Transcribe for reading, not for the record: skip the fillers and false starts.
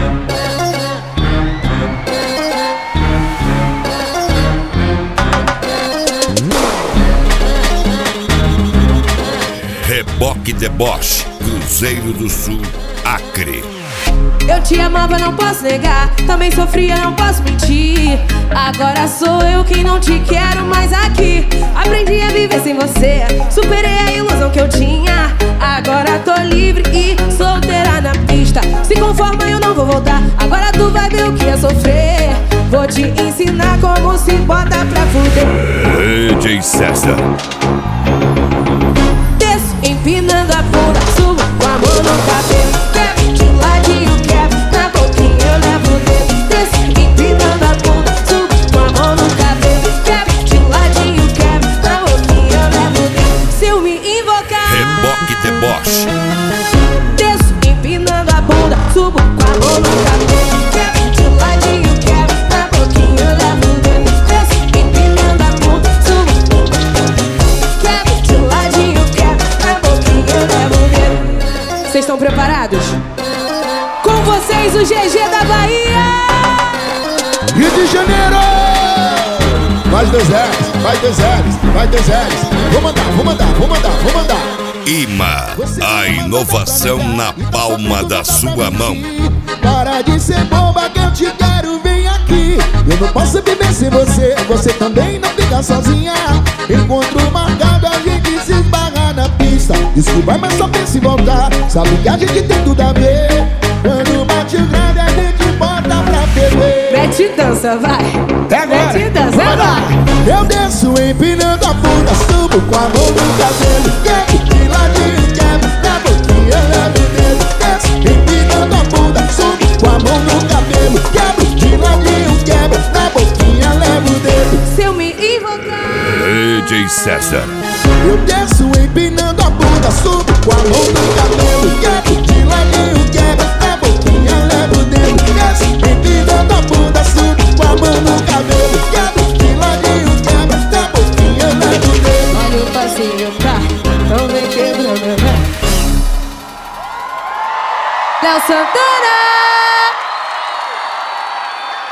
Reboque Deboche, Cruzeiro do Sul, Acre. Eu te amava, não posso negar. Também sofria, não posso mentir. Agora sou eu quem não te quero mais aqui. Aprendi a viver sem você, superei a ilusão que eu tinha. Agora tô livre e solteira na pista. Se conforma, eu não vou voltar. Agora tu vai ver o que é sofrer. Vou te ensinar como se bota pra fuder. DJ César. Desço empinando a bunda, subo com a mão no cabelo. Quebro de ladinho, quebro na boquinha, eu levo o dedo. Desço empinando a bunda, subo com a mão no cabelo. Quebro de ladinho, quebro na boquinha, eu levo o dedo. Se eu me invocar, Reboque Deboche. desço empinando a bunda, subo com a mão no cabelo. Quebro de ladinho, quebro na boquinha, eu levo o dedo. Desço empinando a bunda, subo. Quebro de ladinho, quebro na boquinha, eu levo o dedo. Vocês estão preparados? Com vocês, o GG da Bahia! Rio de Janeiro! Mais dois L's, mais dois L's, mais dois L's. Vou mandar, vou mandar, vou mandar, vou mandar. IMA, a inovação na palma da sua mão. Para de ser boba que eu te quero, vem aqui. Eu não posso viver sem você, você também não fica sozinha. Encontro marcado, a gente se esbarra na pista. Desculpa, mas só pensa em voltar. Sabe que a gente tem tudo a ver. Quando bate o grande, a gente bota pra beber. Mete dança, vai! Mete dança, vai! Eu desço empinando a bunda, subo com a mão no cabelo. Quebro de ladinho, quebro na boquinha, levo o dedo. Desço empinando a bunda, subo com a mão no cabelo. Quebro de ladinho, quebro na boquinha, levo o dedo. Se eu me invocar, DJ César. Eu desço empinando a bunda, subo com a mão no cabelo. Quebro de ladinho, quebro na boquinha, levo o dedo. Desço empinando a bunda, subo com a mão no cabelo. Quebro de ladinho, quebro na boquinha, levo o dedo. olha o passinho pra não vem quebrando, né? Léo Santana!